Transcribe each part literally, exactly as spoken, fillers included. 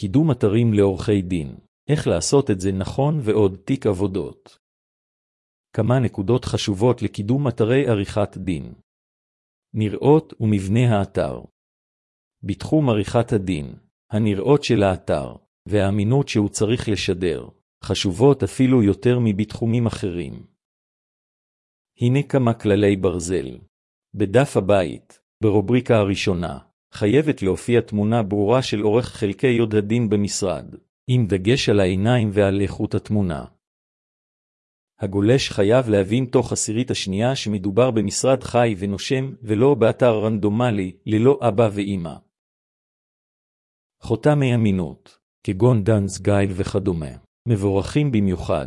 קידום אתרים לעורכי דין. איך לעשות את זה נכון ועוד תיק עבודות. כמה נקודות חשובות לקידום אתרי עריכת דין. נראות ומבנה האתר. בתחום עריכת הדין, הנראות של האתר, והאמינות שהוא צריך לשדר, חשובות אפילו יותר מבתחומים אחרים. הנה כמה כללי ברזל. בדף הבית, ברובריקה הראשונה, חייבת להופיע תמונה ברורה של עורך חלקי יוד הדין במשרד, עם דגש על העיניים ועל איכות התמונה. הגולש חייב להבין תוך עשירית השנייה שמדובר במשרד חי ונושם ולא באתר רנדומלי ללא אבא ואמא. חותמי אמינות, כגון דנס גייל וכדומה, מבורכים במיוחד.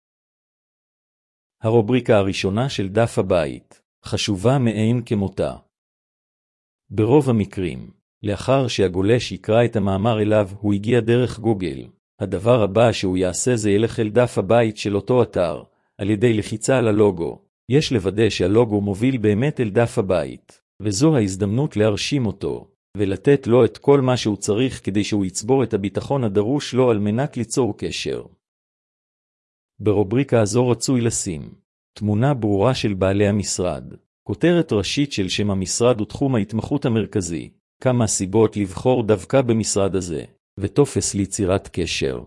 הרובריקה הראשונה של דף הבית, חשובה מאין כמותה. ברוב המקרים, לאחר שהגולש יקרא את המאמר אליו הוא הגיע דרך גוגל, הדבר הבא שהוא יעשה זה ילך אל דף הבית של אותו אתר, על ידי לחיצה על הלוגו. יש לוודא שהלוגו מוביל באמת אל דף הבית, וזו ההזדמנות להרשים אותו, ולתת לו את כל מה שהוא צריך כדי שהוא יצבור את הביטחון הדרוש לו על מנת ליצור קשר. ברובריקה הזו רצוי לשים תמונה ברורה של בעלי המשרד, כותרת ראשית של שם המשרד ותחום ההתמחות המרכזי, כמה סיבות לבחור דווקא במשרד הזה, וטופס ליצירת קשר.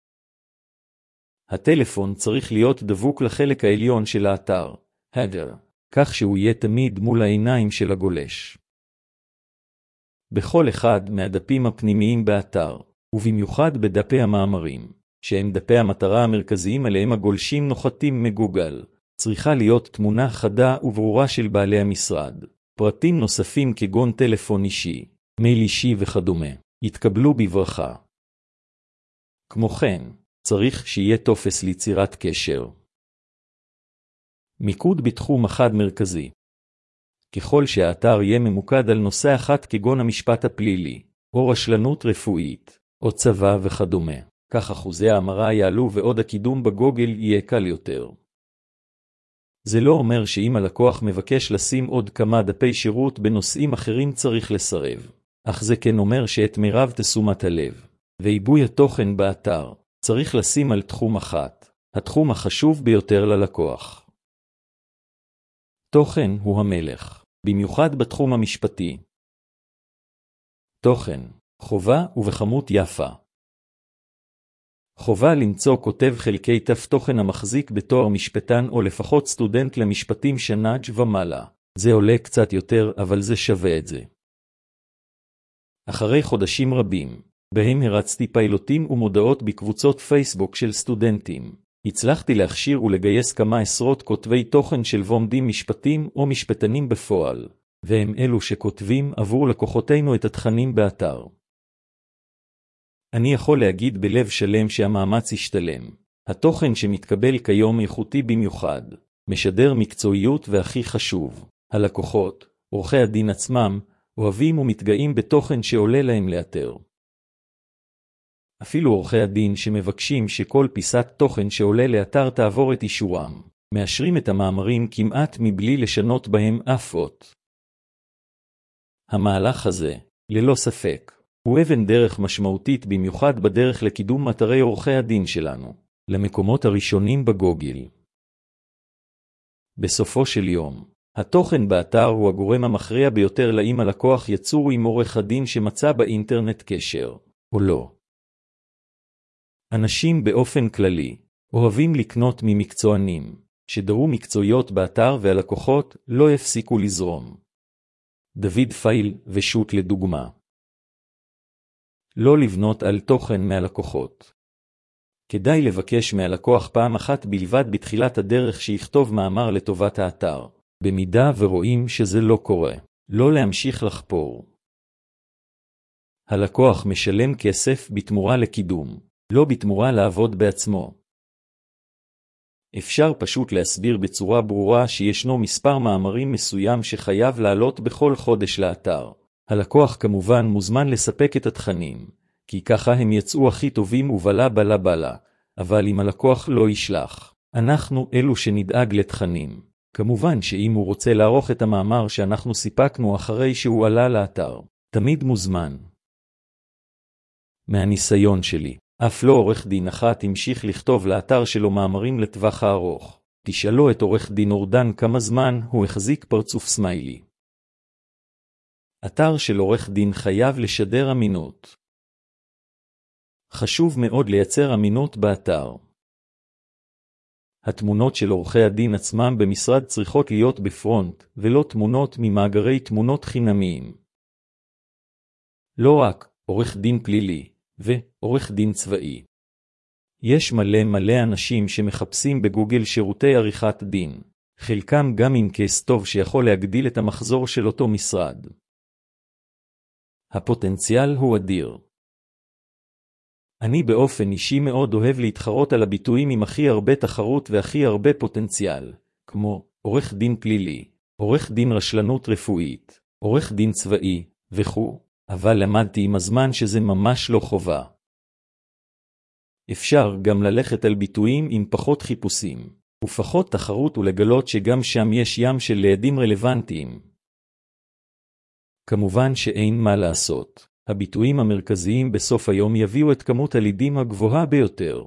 הטלפון צריך להיות דבוק לחלק העליון של האתר, header, כך שהוא יהיה תמיד מול העיניים של הגולש. בכל אחד מהדפים הפנימיים באתר, ובמיוחד בדפי המאמרים, שהם דפי המטרה המרכזיים עליהם הגולשים נוחתים מגוגל, צריכה להיות תמונה חדה וברורה של בעלי המשרד. פרטים נוספים כגון טלפון אישי, מייל אישי וכדומה, יתקבלו בברכה. כמו כן, צריך שיהיה טופס ליצירת קשר. מיקוד בתחום אחד מרכזי. ככל שהאתר יהיה ממוקד על נושא אחת כגון המשפט הפלילי, או רשלנות רפואית, או צבא וכדומה, כך אחוזי ההמרה יעלו ועוד הקידום בגוגל יהיה קל יותר. זה לא אומר שאם הלקוח מבקש לשים עוד כמה דפי שירות בנושאים אחרים צריך לסרב, אך זה כן אומר שאת מירב תשומת הלב, ועיבוי התוכן באתר, צריך לשים על תחום אחת, התחום החשוב ביותר ללקוח. תוכן הוא המלך, במיוחד בתחום המשפטי. תוכן, חובה ובכמות יפה. חובה למצוא כותב חלקי תף תוכן המחזיק בתואר משפטן או לפחות סטודנט למשפטים שנאג' ומעלה. זה עולה קצת יותר אבל זה שווה את זה. אחרי חודשים רבים, בהם הרצתי פיילוטים ומודעות בקבוצות פייסבוק של סטודנטים, הצלחתי להכשיר ולגייס כמה עשרות כותבי תוכן של לומדים משפטים או משפטנים בפועל, והם אלו שכותבים עבור לקוחותינו את התכנים באתר. אני יכול להגיד בלב שלם שהמאמץ ישתלם. התוכן שמתקבל כיום איכותי במיוחד, משדר מקצועיות והכי חשוב, הלקוחות, עורכי הדין עצמם, אוהבים ומתגאים בתוכן שעולה להם לאתר. אפילו עורכי הדין שמבקשים שכל פיסת תוכן שעולה לאתר תעבור את אישורם, מאשרים את המאמרים כמעט מבלי לשנות בהם אף אות. המהלך הזה, ללא ספק, הוא אבן דרך משמעותית במיוחד בדרך לקידום אתרי עורכי הדין שלנו, למקומות הראשונים בגוגל. בסופו של יום, התוכן באתר הוא הגורם המכריע ביותר לאם הלקוח יצור עם עורך הדין שמצא באינטרנט קשר, או לא. אנשים באופן כללי, אוהבים לקנות ממקצוענים, שדרו מקצועיות באתר והלקוחות לא יפסיקו לזרום. דוד פייל ושוט לדוגמה. לא לבנות על תוכן מהלקוחות. כדאי לבקש מהלקוח פעם אחת בלבד בתחילת הדרך שיכתוב מאמר לטובת האתר. במידה ורואים שזה לא קורה, לא להמשיך לחפור. הלקוח משלם כסף בתמורה לקידום, לא בתמורה לעבוד בעצמו. אפשר פשוט להסביר בצורה ברורה שישנו מספר מאמרים מסוים שחייב לעלות בכל חודש לאתר. הלקוח כמובן מוזמן לספק את התכנים, כי ככה הם יצאו הכי טובים ובלה בלה בלה, אבל אם הלקוח לא ישלח, אנחנו אלו שנדאג לתכנים. כמובן שאם הוא רוצה לערוך את המאמר שאנחנו סיפקנו אחרי שהוא עלה לאתר, תמיד מוזמן. מהניסיון שלי, אף לא עורך דין אחת המשיך לכתוב לאתר שלו מאמרים לטווח הארוך. תשאלו את עורך דין אורדן כמה זמן הוא החזיק פרצוף סמיילי. אתר של עורך דין חייב לשדר אמינות. חשוב מאוד לייצר אמינות באתר. התמונות של עורכי הדין עצמם במשרד צריכות להיות בפרונט, ולא תמונות ממאגרי תמונות חינמיים. לא רק עורך דין פלילי ועורך דין צבאי. יש מלא מלא אנשים שמחפשים בגוגל שירותי עריכת דין, חלקם גם עם קייס טוב שיכול להגדיל את המחזור של אותו משרד. הפוטנציאל הוא אדיר. אני באופן אישי מאוד אוהב להתחרות על הביטויים עם הכי הרבה תחרות והכי הרבה פוטנציאל, כמו עורך דין פלילי, עורך דין רשלנות רפואית, עורך דין צבאי, וכו', אבל למדתי עם הזמן שזה ממש לא חובה. אפשר גם ללכת על ביטויים עם פחות חיפושים, ופחות תחרות ולגלות שגם שם יש ים של לידים רלוונטיים. כמובן שאין מה לעשות. הביטויים המרכזיים בסוף היום יביאו את כמות הלידים הגבוהה ביותר.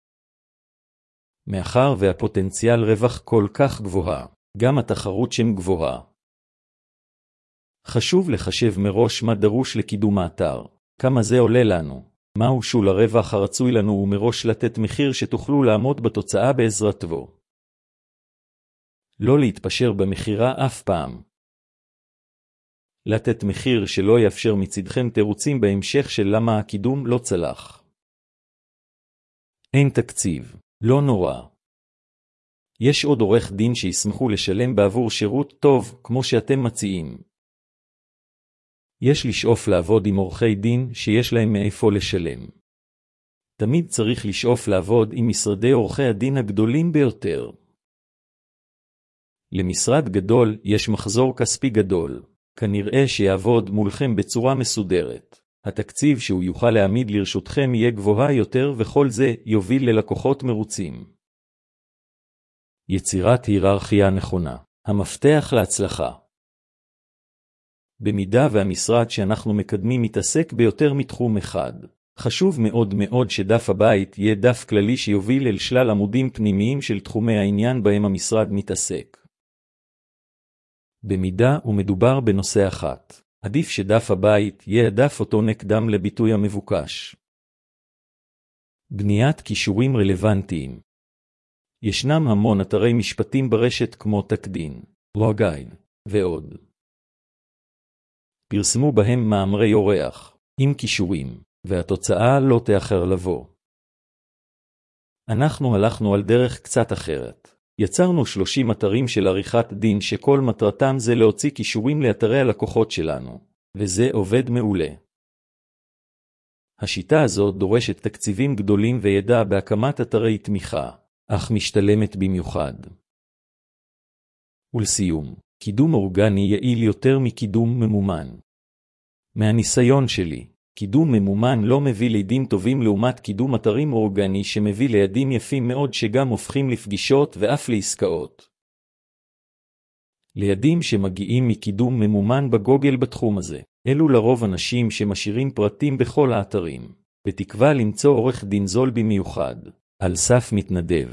מאחר והפוטנציאל רווח כל כך גבוהה, גם התחרות שם גבוהה. חשוב לחשב מראש מה דרוש לקידום האתר, כמה זה עולה לנו, מהו שול הרווח הרצוי לנו ומראש לתת מחיר שתוכלו לעמוד בתוצאה בעזרתו. לא להתפשר במחירה אף פעם. לתת מחיר שלא יאפשר מצדכם תירוצים בהמשך של למה הקידום לא צלח. אין תקציב, לא נורא. יש עוד עורך דין שישמחו לשלם בעבור שירות טוב כמו שאתם מציעים. יש לשאוף לעבוד עם עורכי דין שיש להם מאיפה לשלם. תמיד צריך לשאוף לעבוד עם משרדי עורכי הדין הגדולים ביותר. למשרד גדול יש מחזור כספי גדול. כנראה שיעבוד מולכם בצורה מסודרת. התקציב שהוא יוכל להעמיד לרשותכם יהיה גבוה יותר וכל זה יוביל ללקוחות מרוצים. יצירת היררכיה נכונה. המפתח להצלחה. במידה והמשרד שאנחנו מקדמים מתעסק ביותר מתחום אחד, חשוב מאוד מאוד שדף הבית יהיה דף כללי שיוביל אל שלל עמודים פנימיים של תחומי העניין בהם המשרד מתעסק. במידה ומדובר בנושא אחת, עדיף שדף הבית יהיה הדף אותו נקדם לביטוי המבוקש. בניית קישורים רלוונטיים. ישנם המון אתרי משפטים ברשת כמו תקדין, לוגייד ועוד. פרסמו בהם מאמרי אורח, עם קישורים, והתוצאה לא תאחר לבוא. אנחנו הלכנו על דרך קצת אחרת. יצרנו שלושים אתרים של עריכת דין שכל מטרתם זה להוציא קישורים לאתרי הלקוחות שלנו, וזה עובד מעולה. השיטה הזאת דורשת תקציבים גדולים וידע בהקמת אתרי תמיכה, אך משתלמת במיוחד. ולסיום, קידום אורגני יעיל יותר מקידום ממומן. מהניסיון שלי, קידום ממומן לא מביא לידים טובים לעומת קידום אתרים אורגני שמביא לידים יפים מאוד שגם הופכים לפגישות ואף לעסקאות. לידים שמגיעים מקידום ממומן בגוגל בתחום הזה, אלו לרוב אנשים שמשאירים פרטים בכל האתרים, בתקווה למצוא עורך דין זול במיוחד, על סף מתנדב.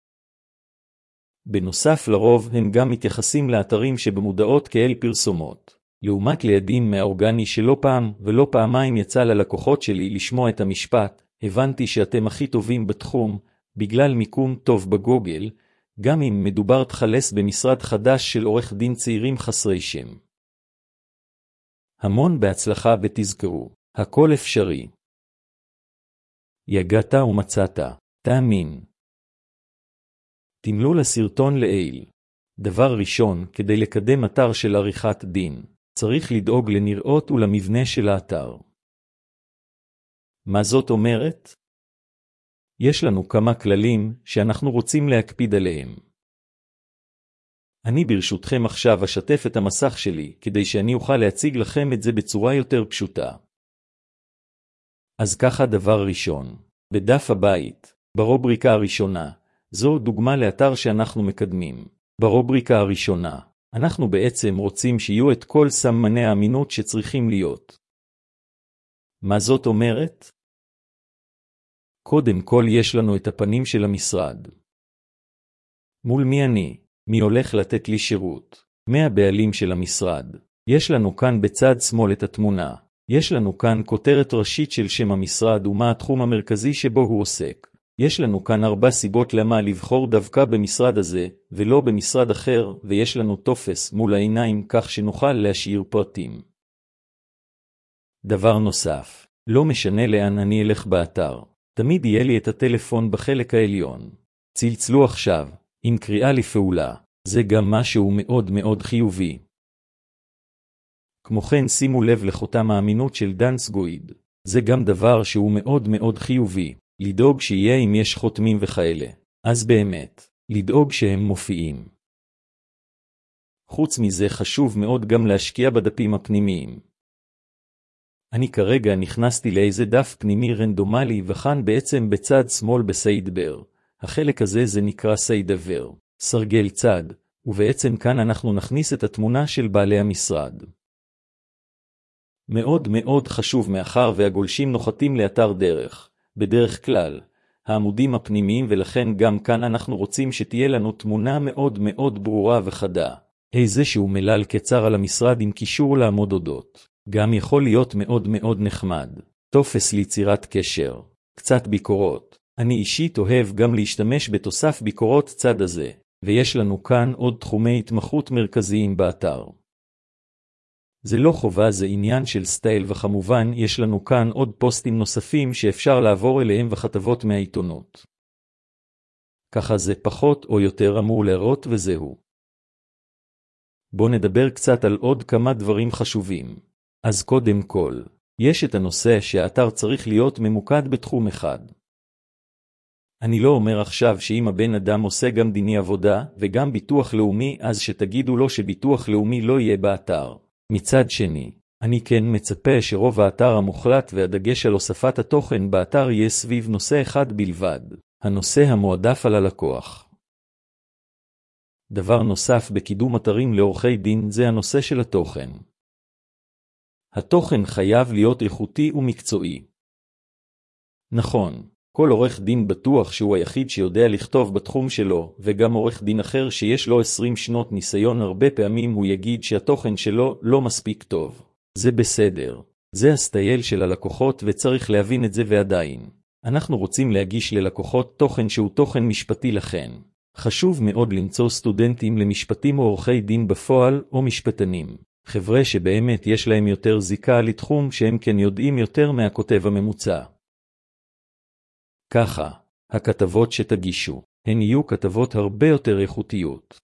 בנוסף לרוב הם גם מתייחסים לאתרים שבמודעות כאל פרסומות. לעומת לידים מהאורגני שלא פעם ולא פעמיים יצא ללקוחות שלי לשמוע את המשפט, הבנתי שאתם הכי טובים בתחום, בגלל מיקום טוב בגוגל, גם אם מדובר תחלס במשרד חדש של עורך דין צעירים חסרי שם. המון בהצלחה ותזכרו, הכל אפשרי. יגעת ומצאת, תאמין. תמלאו לסרטון לעיל. דבר ראשון, כדי לקדם אתר של עריכת דין, צריך לדאוג לנראות ולמבנה של האתר. מה זאת אומרת? יש לנו כמה כללים שאנחנו רוצים להקפיד עליהם. אני ברשותכם עכשיו אשתף את המסך שלי כדי שאני אוכל להציג לכם את זה בצורה יותר פשוטה. אז ככה דבר ראשון, בדף הבית, ברובריקה הראשונה, זו דוגמה לאתר שאנחנו מקדמים. ברובריקה הראשונה, אנחנו בעצם רוצים שיהיו את כל סמני האמינות שצריכים להיות. מה זאת אומרת? קודם כל יש לנו את הפנים של המשרד. מול מי אני? מי הולך לתת לי שירות? מי הבעלים של המשרד? יש לנו כאן בצד שמאל את התמונה. יש לנו כאן כותרת ראשית של שם המשרד ומה התחום המרכזי שבו הוא עוסק. יש לנו כאן ארבע סיבות למה לבחור דווקא במשרד הזה, ולא במשרד אחר, ויש לנו טופס מול העיניים כך שנוכל להשאיר פרטים. דבר נוסף, לא משנה לאן אני אלך באתר, תמיד יהיה לי את הטלפון בחלק העליון. צלצלו עכשיו, עם קריאה לפעולה, זה גם משהו מאוד מאוד חיובי. כמו כן שימו לב לחותם האמינות של דנסגויד, זה גם דבר שהוא מאוד מאוד חיובי. לדאוג שיהיה אם יש חותמים וכאלה. אז באמת, לדאוג שהם מופיעים. חוץ מזה חשוב מאוד גם להשקיע בדפים הפנימיים. אני כרגע נכנסתי לאיזה דף פנימי רנדומלי וכאן בעצם בצד שמאל בסיידבר. החלק הזה זה נקרא סיידבר, סרגל צד, ובעצם כאן אנחנו נכניס את התמונה של בעלי המשרד. מאוד מאוד חשוב מאחר והגולשים נוחתים לאתר דרך. בדרך כלל, העמודים הפנימיים ולכן גם כאן אנחנו רוצים שתהיה לנו תמונה מאוד מאוד ברורה וחדה. איזשהו מלל קצר על המשרד עם קישור לעמוד אודות. גם יכול להיות מאוד מאוד נחמד. טופס ליצירת קשר. קצת ביקורות. אני אישית אוהב גם להשתמש בתוסף ביקורות צד הזה. ויש לנו כאן עוד תחומי התמחות מרכזיים באתר. זה לא חובה, זה עניין של סטייל וכמובן יש לנו כאן עוד פוסטים נוספים שאפשר לעבור אליהם וכתבות מהעיתונות. ככה זה פחות או יותר אמור להראות וזהו. בוא נדבר קצת על עוד כמה דברים חשובים. אז קודם כל, יש את הנושא שהאתר צריך להיות ממוקד בתחום אחד. אני לא אומר עכשיו שאם הבן אדם עושה גם דיני עבודה וגם ביטוח לאומי אז שתגידו לו שביטוח לאומי לא יהיה באתר. מצד שני, אני כן מצפה שרוב האתר המוחלט והדגש על הוספת התוכן באתר יהיה סביב נושא אחד בלבד, הנושא המועדף על הלקוח. דבר נוסף בקידום אתרים לעורכי דין זה הנושא של התוכן. התוכן חייב להיות איכותי ומקצועי. נכון, כל עורך דין בטוח שהוא היחיד שיודע לכתוב בתחום שלו, וגם עורך דין אחר שיש לו עשרים שנות ניסיון הרבה פעמים הוא יגיד שהתוכן שלו לא מספיק טוב. זה בסדר. זה הסטייל של הלקוחות וצריך להבין את זה ועדיין. אנחנו רוצים להגיש ללקוחות תוכן שהוא תוכן משפטי לכן. חשוב מאוד למצוא סטודנטים למשפטים או עורכי דין בפועל או משפטנים. חבר'ה שבאמת יש להם יותר זיקה לתחום שהם כן יודעים יותר מהכותב הממוצע. ככה, הכתבות שתגישו, הן יהיו כתבות הרבה יותר איכותיות.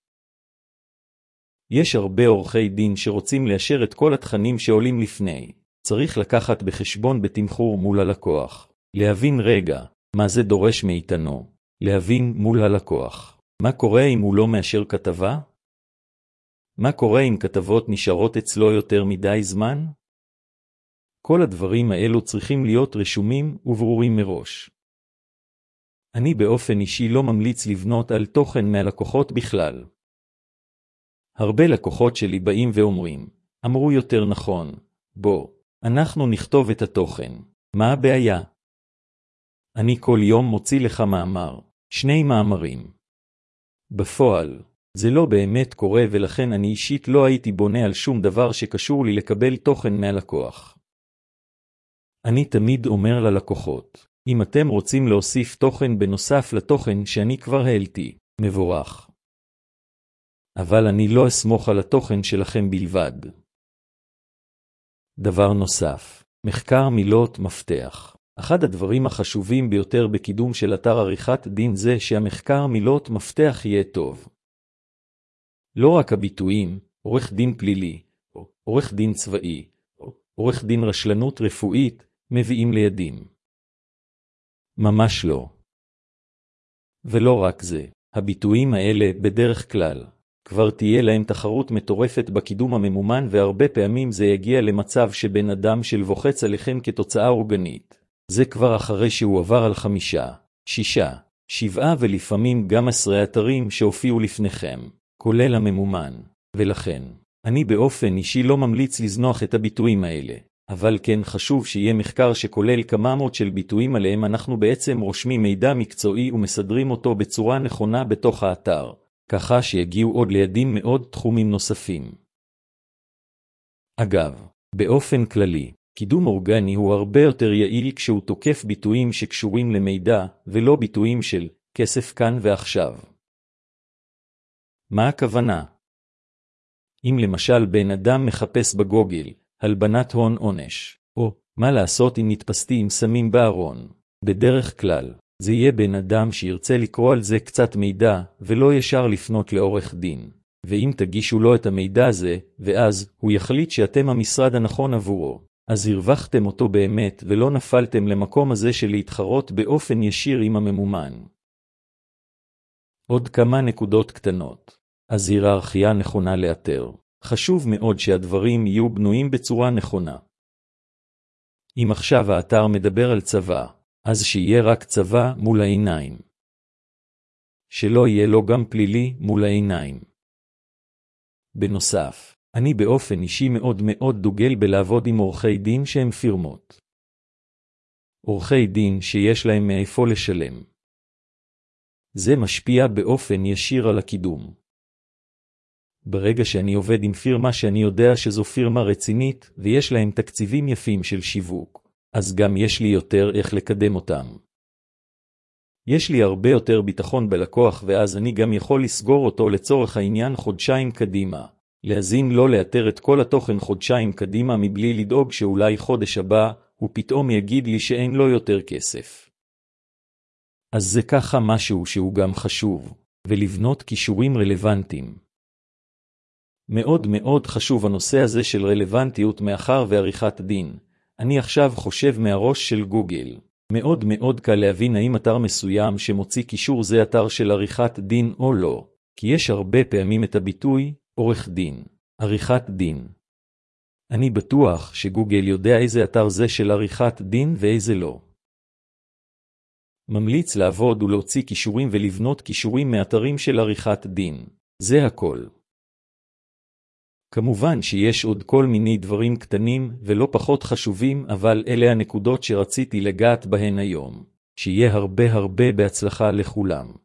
יש הרבה עורכי דין שרוצים לאשר את כל התכנים שעולים לפני. צריך לקחת בחשבון בתמחור מול הלקוח. להבין רגע, מה זה דורש מאיתנו. להבין מול הלקוח. מה קורה אם הוא לא מאשר כתבה? מה קורה אם כתבות נשארות אצלו יותר מדי זמן? כל הדברים האלו צריכים להיות רשומים וברורים מראש. אני באופן אישי לא ממליץ לבנות על תוכן מהלקוחות בכלל. הרבה לקוחות שלי באים ואומרים, אמרו יותר נכון, בוא, אנחנו נכתוב את התוכן. מה הבעיה? אני כל יום מוציא לך מאמר, שני מאמרים. בפועל, זה לא באמת קורה ולכן אני אישית לא הייתי בונה על שום דבר שקשור לי לקבל תוכן מהלקוח. אני תמיד אומר ללקוחות, אם אתם רוצים להוסיף תוכן בנוסף לתוכן שאני כבר העלתי, מבורך. אבל אני לא אסמוך על התוכן שלכם בלבד. דבר נוסף, מחקר מילות מפתח. אחד הדברים החשובים ביותר בקידום של אתר עריכת דין זה שהמחקר מילות מפתח יהיה טוב. לא רק הביטויים, עורך דין פלילי, או עורך דין צבאי, או עורך דין רשלנות רפואית, מביאים לידים. ממש לא. ולא רק זה, הביטויים האלה בדרך כלל, כבר תהיה להם תחרות מטורפת בקידום הממומן והרבה פעמים זה יגיע למצב שבן אדם של בוחץ עליכם כתוצאה אורגנית. זה כבר אחרי שהוא עבר על חמישה, שישה, שבעה ולפעמים גם עשרה אתרים שהופיעו לפניכם, כולל הממומן. ולכן, אני באופן אישי לא ממליץ לזנוח את הביטויים האלה. אבל כן חשוב שיהיה מחקר שכולל כמה מאות של ביטויים עליהם אנחנו בעצם רושמים מידע מקצועי ומסדרים אותו בצורה נכונה בתוך האתר, ככה שיגיעו עוד לידים מאוד תחומים נוספים. אגב, באופן כללי, קידום אורגני הוא הרבה יותר יעיל כשהוא תוקף ביטויים שקשורים למידע, ולא ביטויים של כסף כאן ועכשיו. מה הכוונה? אם למשל בן אדם מחפש בגוגל, הלבנת הון עונש, או מה לעשות אם נתפסתי עם סמים בארון, בדרך כלל, זה יהיה בן אדם שירצה לקרוא על זה קצת מידע, ולא ישר לפנות לעורך דין. ואם תגישו לו את המידע הזה, ואז הוא יחליט שאתם המשרד הנכון עבורו, אז הרווחתם אותו באמת ולא נפלתם למקום הזה של להתחרות באופן ישיר עם הממומן. עוד כמה נקודות קטנות. אז היררכיה נכונה לאתר. חשוב מאוד שהדברים יהיו בנויים בצורה נכונה. אם עכשיו האתר מדבר על צבא, אז שיהיה רק צבא מול העיניים. שלא יהיה לו גם פלילי מול העיניים. בנוסף, אני באופן אישי מאוד מאוד דוגל בלעבוד עם עורכי דין שהם פירמות. עורכי דין שיש להם מאיפה לשלם. זה משפיע באופן ישיר על הקידום. ברגע שאני עובד עם פירמה שאני יודע שזו פירמה רצינית ויש להם תקציבים יפים של שיווק, אז גם יש לי יותר איך לקדם אותם. יש לי הרבה יותר ביטחון בלקוח ואז אני גם יכול לסגור אותו לצורך העניין חודשיים קדימה. להזין לא לאתר את כל התוכן חודשיים קדימה מבלי לדאוג שאולי חודש הבא הוא פתאום יגיד לי שאין לו יותר כסף. אז זה ככה משהו שהוא גם חשוב, ולבנות קישורים רלוונטיים. מאוד מאוד חשוב הנושא הזה של רלוונטיות מאחר ועריכת דין. אני עכשיו חושב מהראש של גוגל. מאוד מאוד קל להבין האם אתר מסוים שמוציא קישור זה אתר של עריכת דין או לא, כי יש הרבה פעמים את הביטוי עורך דין, עריכת דין. אני בטוח שגוגל יודע איזה אתר זה של עריכת דין ואיזה לא. ממליץ לעבוד ולהוציא קישורים ולבנות קישורים מאתרים של עריכת דין. זה הכל. כמובן שיש עוד כל מיני דברים קטנים ולא פחות חשובים, אבל אלה הנקודות שרציתי לגעת בהן היום. שיהיה הרבה הרבה בהצלחה לכולם.